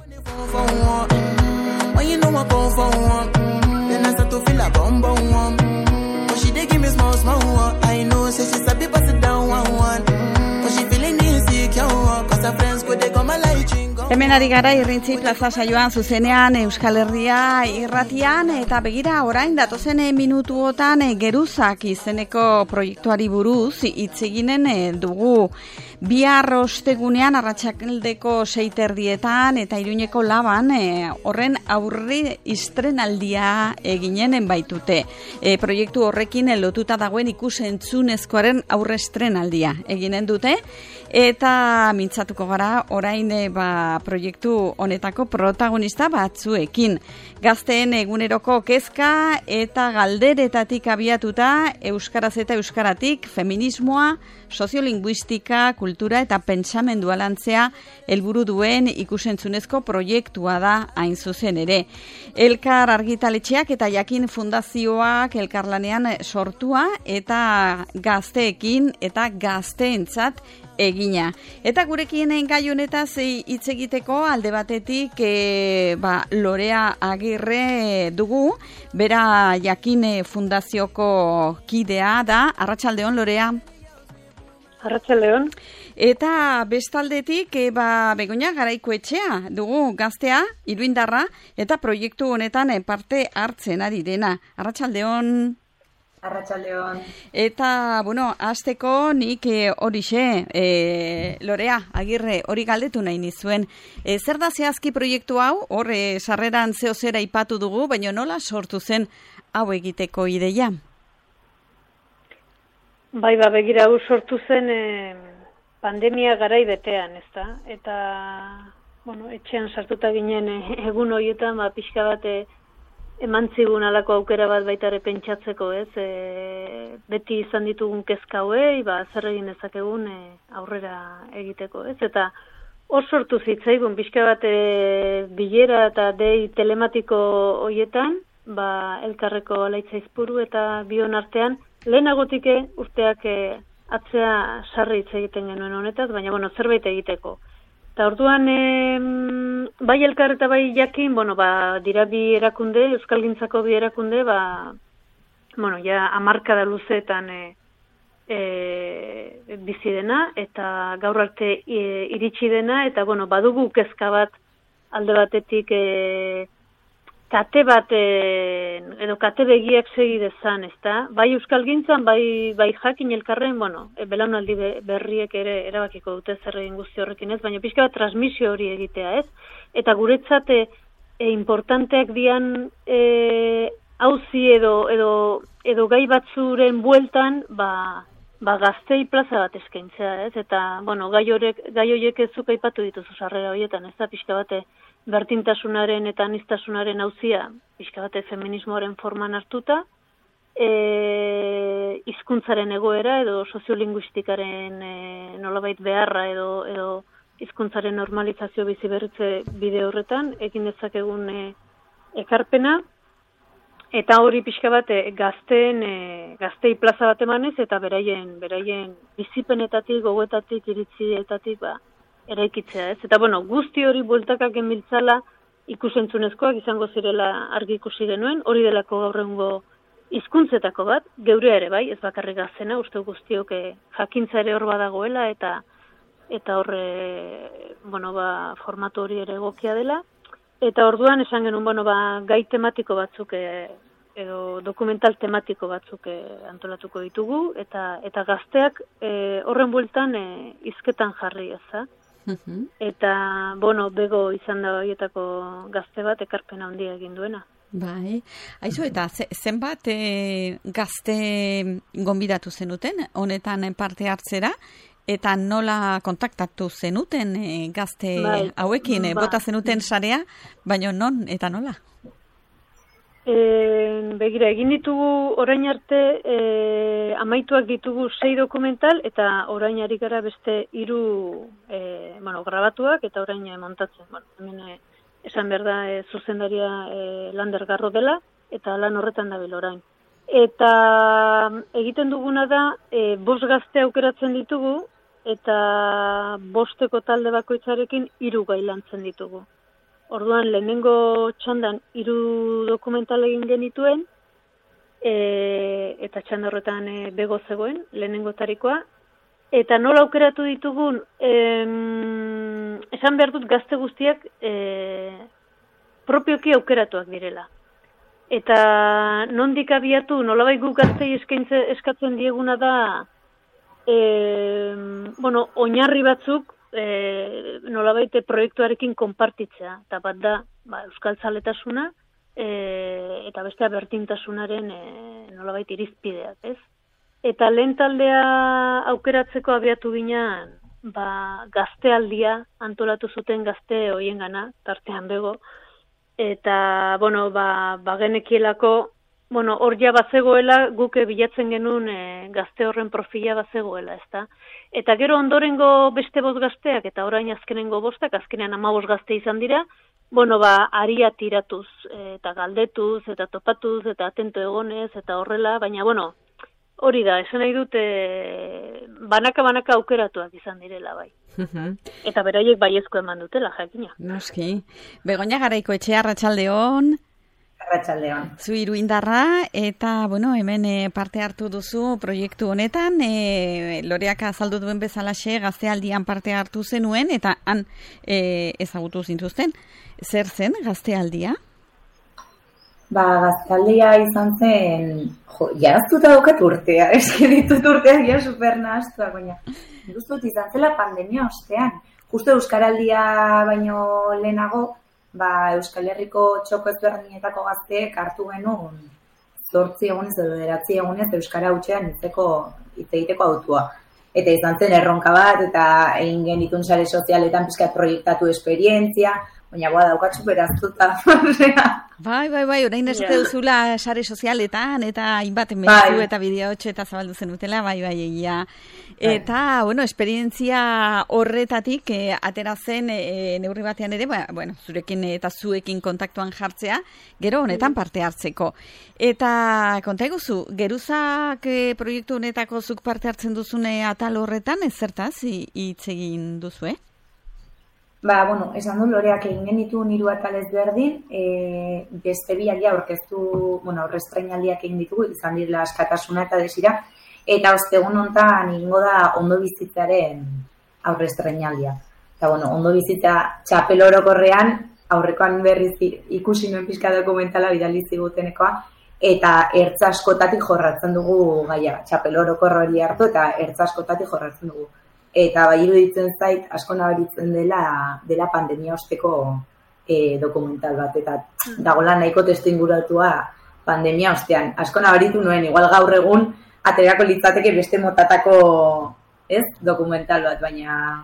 Hemen ari gara Irrintzi plaza saioan zuzenean Euskal Herria irratian eta begira orain datozen minutuotan Geruzak izeneko proiektuari buruz hitz eginen dugu. Bihar ostegunean arratsaldeko 6:30 eta Iruñeko Laban horren aurre istrenaldia eginen baitute. Proiektu horrekin lotuta dagoen ikus-entzunezkoaren aurre estrenaldia eginen dute. Eta mintzatuko gara orain proiektu honetako protagonista batzuekin. Gazteen eguneroko kezka eta galderetatik abiatuta euskaraz eta euskaratik feminismoa, soziolinguistika, kultura eta pentsamendua lantzea helburu duen ikusentzunezko proiektua da hain zuzen ere. Elkar argitaletxeak eta Jakin Fundazioak elkarlanean sortua eta gazteekin eta gazteentzat egina. Eta gurekin gai honetaz hitz egiteko alde batetik Lorea Agirre dugu, bera Jakin Fundazioko kidea da. Arratsaldeon, Lorea. Arratsaldeon. Eta bestaldetik Begoña Garaikoetxea dugu, gaztea, iruindarra, eta proiektu honetan parte hartzen ari dena. Arratsaldeon. Arratsaldeon. Eta, hasteko nik horixe, Lorea Agirre, hori galdetu nahi nizuen. Zer da zehazki proiektu hau? Hor, sarreran zehozera ipatu dugu, baina nola sortu zen hau egiteko ideia? Begira, hau sortu zen pandemia garai betean, ezta? Eta, etxean sartuta ginen egun horietan, pixka bat eman zigun alako aukera bat baitare pentsatzeko, ez? Beti izan ditugun kezka hauei, zer egin dezakegun aurrera egiteko, ez? Eta hor sortu zitzaigun, pixka bat bilera eta dei telematiko horietan, elkarreko alaitzaizpuru eta bion artean, lehenagotik urteak atzea sarri hitz egiten genuen honetaz, baina zerbait egiteko. Eta orduan, bai elkar eta bai Jakin, dira bi erakunde, Euskalgintzako bi erakunde, ja hamarkada luzeetan bizi dena, eta gaur arte iritsi dena, eta badugu kezka bat alde batetik kate bat, edo kate begiak segi dezan, ezta? Bai Euskalgintzan, bai Jakin elkarren, belaunaldi berriek ere erabakiko dute zer egin guzti horrekin, ez? Baina pixka bat transmisio hori egitea, ez? Eta guretzat importanteak dian auzi edo gai batzuren bueltan, gaztei plaza bat eskaintzea, ez? Eta, gai horiek ez zuk aipatu dituzu sarrera horietan, ez da pixka bate berdintasunaren eta aniztasunaren auzia, pixka bate feminismoaren forman hartuta, hizkuntzaren egoera edo soziolinguistikaren nolabait beharra edo hizkuntzaren normalizazio bizi berritze bide horretan, egin dezakegun ekarpena, eta hori pixka bat gaztei plaza bat emanez, eta beraien bizipenetatik, gogoetatik, iritzietatik, eraikitzea, ez? Eta, guzti hori bueltakak genbiltzala ikusentzunezkoak izango zirela argi ikusi genuen, hori delako gaur egungo hizkuntzetako bat, geurea ere bai, ez bakarrik gaztena, uste guztiok jakintza ere hor badagoela, eta horre, formatu hori ere egokia dela. Eta orduan esan genuen, gai tematiko batzuk, edo dokumental tematiko batzuk antolatuko ditugu, eta gazteak horren bueltan hizketan jarri, ez da? Eta, bego izan da horietako gazte bat ekarpena handia egin duena. Bai, aizu, eta zenbat gazte gonbidatu zenuten, honetan parte hartzera, eta nola kontaktatu zenuten gazte hauekin, bota zenuten sarea, baina non eta nola? Begira, egin ditugu orain arte, amaituak ditugu 6 dokumental, eta orain ari gara beste 3 grabatuak, eta orain montatzen. Hemen esan behar da zuzendaria Lander Garro dela, eta lan horretan dabil orain. Eta egiten duguna da, 5 gazte aukeratzen ditugu, eta 5 talde bakoitzarekin 3 gai lantzen ditugu. Orduan, lehenengo txandan 3 dokumental egin genituen, eta txanda horretan bego zegoen, lehenengo tarikoa. Eta nola aukeratu ditugun, esan behar dut gazte guztiak propioki aukeratuak direla. Eta nondik abiatu, nolabait guk gaztei eskatzen dieguna da, oinarri batzuk nolabait proiektuarekin konpartitzea. Eta bat da, euskaltzaletasuna, eta bestea berdintasunaren nolabait irizpideak, ez? Eta lehen taldea aukeratzeko abiatu ginean, gaztealdia antolatu zuten gazte hoiengana, tartean bego, eta, genekielako, hor ja bazegoela, guk bilatzen genuen gazte horren profila bazegoela, ezta? Eta gero ondorengo beste 5 gazteak, eta orain azkenengo 5, azkenean 15 gazte izan dira, aria tiratuz, eta galdetuz, eta topatuz, eta atento egonez, eta horrela, baina, hori da, esan nahi dute banaka aukeratuak izan direla, bai. Eta beraiek baiezko eman dutela, jakina. Noski. Begoña Garaiko etxea, arratsaldeon. Arratsaldeon. Zu iruindarra, eta, hemen parte hartu duzu proiektu honetan, Loreak azaldu duen bezalaxe gaztealdian parte hartu zenuen, eta han ezagutu zintuzten. Zer zen gaztealdia? Gaztealdia izan zen, jaraztuta daukat urtea, eski ditut urteak ja super nahaztuak, baina guztut izan zela pandemia ostean. Justo Euskaraldia baino lehenago, Euskal Herriko txoko ezberdinetako gazteek hartu genuen 8 egunez edo 9 egunez Euskara hutsean hitz egiteko autua. Eta izan zen erronka bat, eta egin genitun sare sozialetan pizkat proiektatu esperientzia, baina daukat superaztuta. Bai, orain ez duzula sare sozialetan, eta hainbat mezu eta bideotxo eta zabaldu zenutela, bai, egia. Eta, esperientzia horretatik atera zen neurri batean ere, zurekin eta zuekin kontaktuan jartzea, gero honetan parte hartzeko. Eta konta eguzu, geruzak proiektu honetako zuk parte hartzen duzune atal horretan, ez zertaz hitz egin duzu, esan du Loreak egin genituen 3 atal ezberdin, beste 2 aldia aurkeztu, aurrestrenaldiak egin ditugu, izan direla askatasuna eta desira, eta ostegun hontan egingo da ondo bizitzaren aurrestrenaldia. Eta ondo bizitza txapel orokorrean, aurrekoan berriz ikusi nuen pixka dokumentala bidali zigutenekoa, eta ertz askotatik jorratzen dugu gaia, txapel orokor hori hartu eta ertz askotatik jorratzen dugu. Eta iruditzen zait, asko nabaritzen dela pandemia osteko dokumental bat, eta dagoela nahiko testu inguratua pandemia ostean. Asko nabaritu nuen, igual gaur egun, aterako litzateke beste motatako dokumental bat, baina...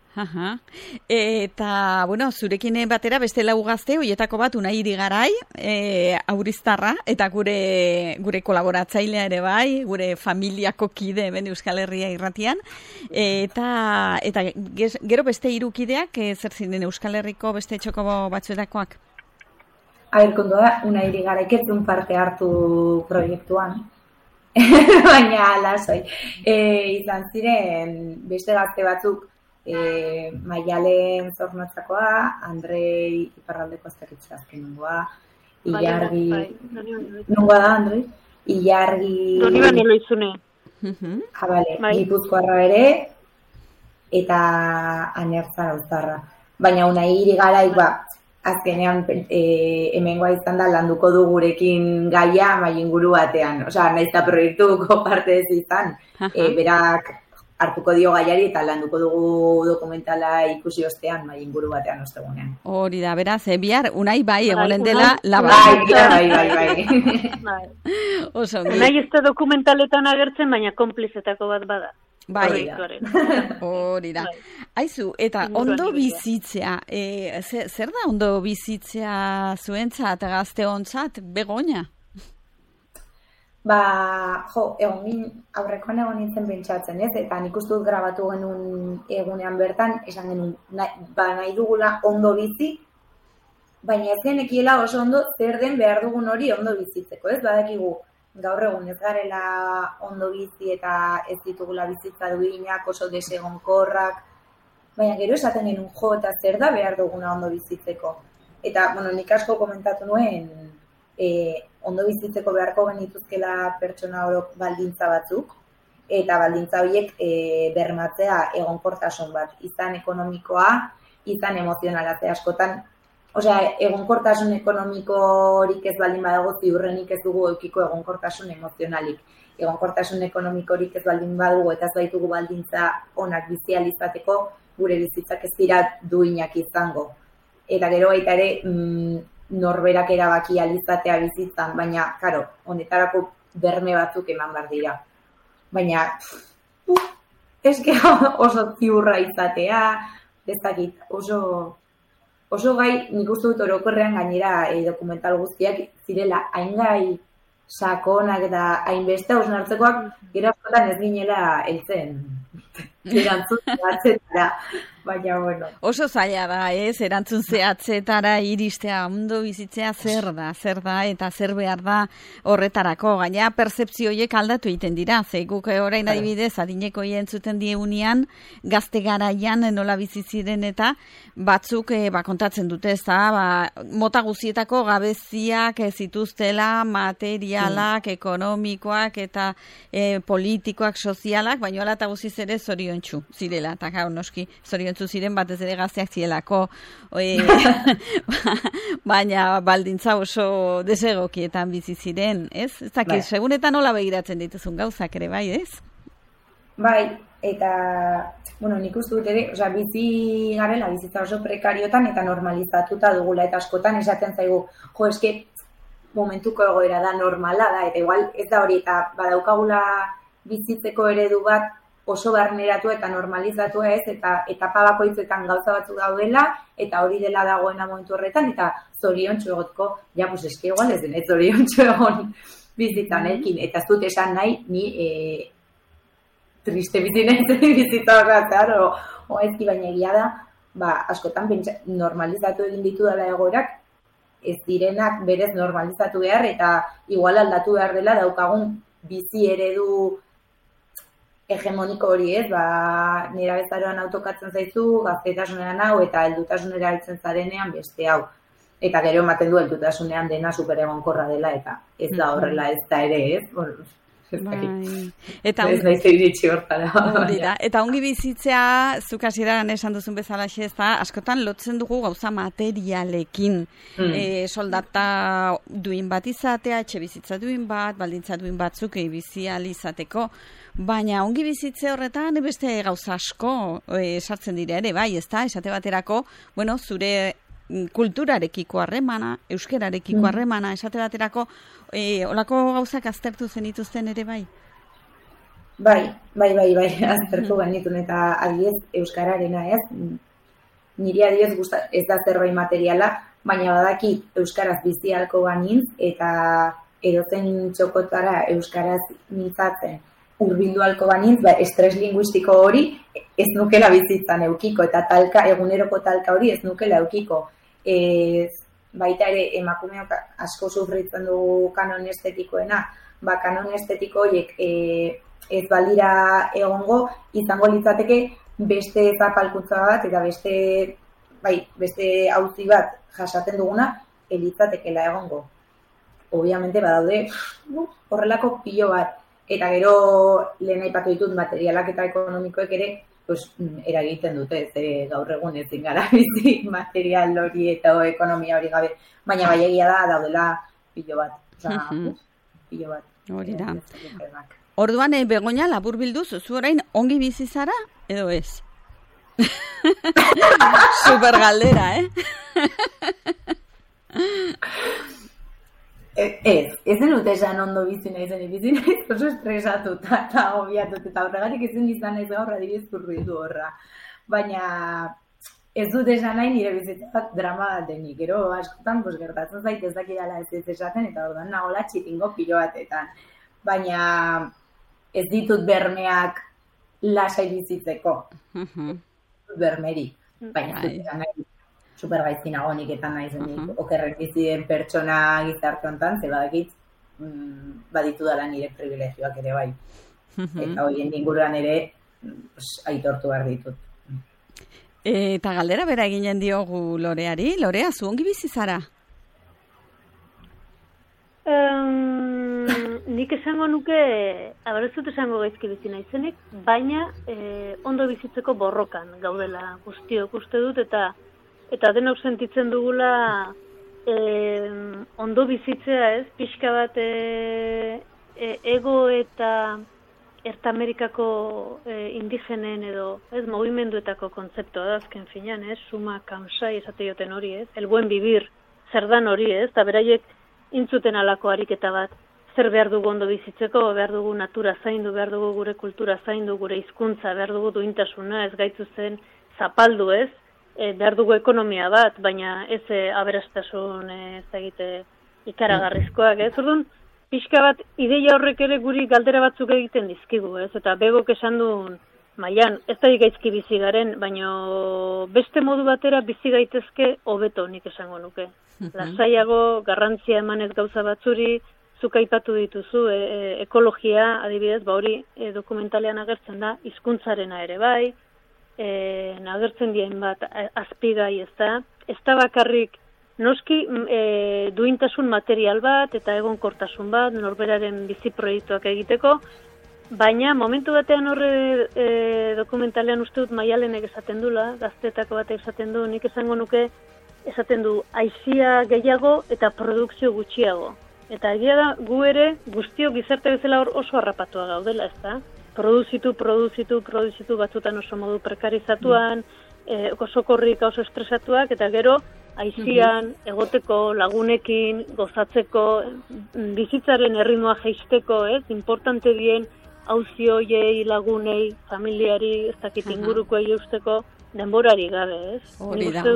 Eta, zurekin batera beste 4 gazte, horietako bat Unai Irigarai, auriztarra, eta gure kolaboratzailea ere bai, gure familiako kide hemen Euskal Herria irratian, eta gero beste 3 kideak, zer ziren Euskal Herriko beste txoko batzuetakoak? Kondo da, Unai Irigaraik ez duen parte hartu proiektuan, baina lasoi. Izan ziren beste gazte batzuk, Maialen Zornotzakoa, Andrei Iparraldeko azterritzea azkenengoa, Ilargi... Nungoa da, Andrei? Ilargi... Doni bani loizune. Gipuzkoarra ere, eta Anertza Gauztarra. Baina Unai Irigaraik, azkenean hemengoa izan da landuko du gurekin gaia inguru batean. Osea, nahiz eta proiektuko parte ez izan, berak hartuko dio gaiari eta landuko dugu dokumentala ikusi ostean inguru batean ostegunean. Hori da, beraz, bihar Unai egonen dela laba. Bai. Oso, Unai ez da dokumentaletan agertzen, baina konplizetako bat bada. Bai, hori da. Aizu, eta ondo bizitzea, zer da ondo bizitzea zuentzat, gazteontzat, Begoña? Aurrekoan egon nintzen pentsatzen, eta nik uste dut grabatu genuen egunean bertan, esan genuen, nahi dugula ondo bizi, baina ez genekiela oso ondo zer den behar dugun hori ondo bizitzeko, ez? Badakigu, gaur egun ez garela ondo bizi eta ez ditugula bizitza duinak, oso desegonkorrak, baina gero esaten genuen eta zer da behar duguna ondo bizitzeko. Eta, nik asko komentatu nuen, ondo bizitzeko beharko genituzkela pertsona orok baldintza batzuk, eta baldintza horiek bermatzea egonkortasun bat, izan ekonomikoa, izan emozionala, askotan. Osea, egonkortasun ekonomikorik ez baldin badago, ziurrenik ez dugu eukiko egonkortasun emozionalik. Egonkortasun ekonomikorik ez baldin badugu eta ez baitugu baldintza onak bizializateko, gure bizitzak ez dira duinak izango. Eta gero baita ere, norberak erabaki alizatea bizitzan, baina, karo, honetarako berme batzuk eman behar dira. Baina, eske oso ziurra izatea, ezakit, oso gai, nik uste dut orokorrean gainera dokumental guztiak zirela hain gai sakonak eta hainbeste hausnartzekoak gero askotan ez ginela heltzen. Erantzun zehatzetara, baina bueno. Oso zaila da, erantzun zehatzetara iristea, ondo bizitzea zer da, eta zer behar da horretarako. Gaina pertzepzio horiek aldatu egiten dira, ze guk orain adibidez, adineko entzuten diegunean, gazte garaian nola bizi ziren eta batzuk kontatzen dute, ez da, mota guztietako gabeziak zituztela, materialak, ekonomikoak eta politikoak, sozialak, baina ala eta guziz ere zoriontsu zirela, eta gau noski zoriontsu ziren batez ere gazteak zirelako, baina baldintza oso desegokietan bizi ziren, ez? Ez dakit, segunetan nola begiratzen dituzun gauzak ere, bai, ez? Bai, eta, nik uste dut ere, bizi garela, bizitza oso prekariotan eta normalizatuta dugula, eta askotan esaten zaigu, eske momentuko egoera da, normala da, eta igual ez da hori, eta badaukagula bizitzeko eredu bat oso barneratu eta normalizatu ez, eta etapa bakoitzetan gauza batzuk daudela, eta hori dela dagoena momentu horretan, eta zoriontsu egoteko, eske igual ez denez zoriontsu egon bizitzan ekin, eta ez dut esan nahi, ni triste bizitza horretar, o ezki baina egia da, askotan normalizatu egin ditu dela egoerak, ez direnak berez normalizatu behar, eta igual aldatu behar dela daukagun bizi eredu hegemoniko hori ez, nera bezaroan autokatzen zaizu, gaztetasunean hau, eta heldutasunera heltzen zarenean beste hau. Eta gero ematen du heldutasunean dena superegonkorra dela, eta ez da horrela ez da ere ez. Eta ez naiz iritsi hortara. Eta ongi bizitzea, zuk hasieran esan duzun bezalaxe ez da, askotan lotzen dugu gauza materialekin. Soldata duin bat izatea, etxe bizitza duin bat, baldintza duin batzuk bizial izateko. Baina ongi bizitze horretan beste gauza asko sartzen dira ere, bai, ez da, esate baterako, zure kulturarekiko harremana, euskerarekiko harremana, esate baterako, olako gauzak aztertu zenituzten ere, bai? Bai, aztertu genitun eta adibidez euskararena ez, niri adibidez ez da zerbait materiala, baina badaki euskaraz bizi ahalko banintz eta edozen txokotara euskaraz mintzatzen urbildu ahalko banintz, estres linguistiko hori ez nukela bizitzan eukiko, eta eguneroko talka hori ez nukela eukiko. Baita ere emakumeok asko sufritzen dugu kanon estetikoena, kanon estetiko horiek ez baldira egongo, izango litzateke beste zapalkuntza bat eta beste auzi bat jasaten duguna elitzatekela egongo. Obviamente badaude horrelako pilo bat, eta gero lehen aipatu ditut materialak eta ekonomikoek ere eragiten dute, gaur egun ezin gara bizi material hori eta ekonomia hori gabe, baina bai egia da daudela pilo bat. Pilo bat. Hori da. Orduan, Begoña, labur bilduz, zu orain ongi bizi zara edo ez? Super galdera, Ez dut esan ondo bizi naiz, oso estresatuta eta agobiatuta, eta horregatik ezin izan ez gaur adibidez zurruitu horra. Baina ez dut esan nahi nire bizitza bat drama bat denik, gero askotan gertatzen zait ez dakidala ez esaten, eta orduan nagola txitingo pilo batetan. Baina ez ditut bermeak lasai bizitzeko, bermeri, baina ez dut esan nahi. Supergaizki nagonik eta naizenik okerrek bizien pertsona gizarte honetan, ze badakit baditu dala nire privilegioak ere bai. Eta horien inguruan ere aitortu behar ditut. Eta galdera bera eginen diogu Loreari. Lorea, zu ongi bizi zara? Nik esango nuke, abarezut esango gaizki bizi naizenik, baina ondo bizitzeko borrokan gaudela guztiok uste dut, eta denok sentitzen dugula ondo bizitzea, ez? Pixka bat ego eta Erta Amerikako indigenen edo, ez, mugimenduetako kontzeptua da azken finean, ez? Suma kansai esate joten hori, ez? El buen vivir, zer dan hori, ez? Eta beraiek intzuten alako ariketa bat, zer behar dugu ondo bizitzeko, behar dugu natura zaindu, behar dugu gure kultura zaindu, gure hizkuntza, behar dugu duintasuna, ez gaitu zen zapaldu, ez? Behar dugu ekonomia bat, baina ez aberastasun ez egite ikaragarrizkoak, ez? Orduan, pixka bat, ideia horrek ere guri galdera batzuk egiten dizkigu, ez? Eta begok esan duen, maian, ez da gaizki bizi garen, baina beste modu batera bizi gaitezke hobeto nik esango nuke. Lasaiago, garrantzia emanez gauza batzuri, zuk aipatu dituzu, ekologia, adibidez, hori dokumentalean agertzen da, hizkuntzarena ere bai, agertzen dien bat azpigai ez da bakarrik, noski duintasun material bat eta egonkortasun bat, norberaren bizi proiektuak egiteko, baina momentu batean horre dokumentalean uste dut Maialenek esaten dula, gaztetako batek esaten du, nik esango nuke esaten du aizia gehiago eta produkzio gutxiago. Eta egia da, gu ere guztiok gizarte bezala oso harrapatua gaudela, ez da? Produzitu batzutan oso modu prekarizatuan, oso korrika, oso estresatuak, eta gero aizian, egoteko, lagunekin, gozatzeko, bizitzaren erritmoa jeisteko, ez? Importante dien auzioiei, lagunei, familiari, ez dakit inguruko eusteko, denborari gabe, ez? Hori da.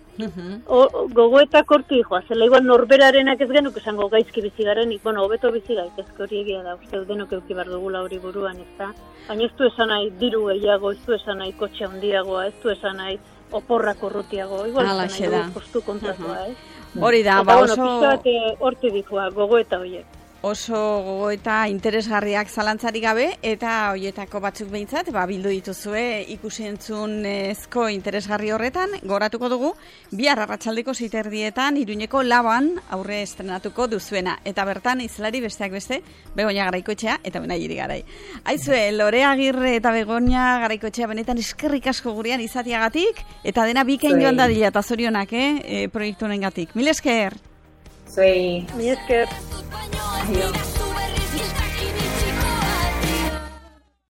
Gogoetak horti joa, zela igual norberarenak ez genuk esango gaizki bizi garenik, hobeto bizi gaitezke hori egia da, uste denok euki behar dugula hori buruan, ez da? Baina ez du esan nahi diru gehiago, ez du esan nahi kotxe handiagoa, ez du esan nahi oporrak urrutiago, igual esan nahi kostu kontratua, ez? Hori da, pixka bat horti dikoa, gogoeta horiek. Oso gogoeta interesgarriak zalantzarik gabe, eta horietako batzuk behintzat, bildu dituzue ikusentzunezko interesgarri horretan, goratuko dugu, bihar arratsaldeko 7:00 Iruñeko Laban aurre estrenatuko duzuena, eta bertan izlari besteak beste, Begoña Garaikoetxea eta Benairi Garai. Aizue, Lorea Agirre eta Begoña Garaikoetxea benetan eskerrik asko gurean izatiagatik, eta dena bikain joan dadila, eta zorionak, proiektu honengatik. Mil esker! Zuei! Mil esker! Adiós.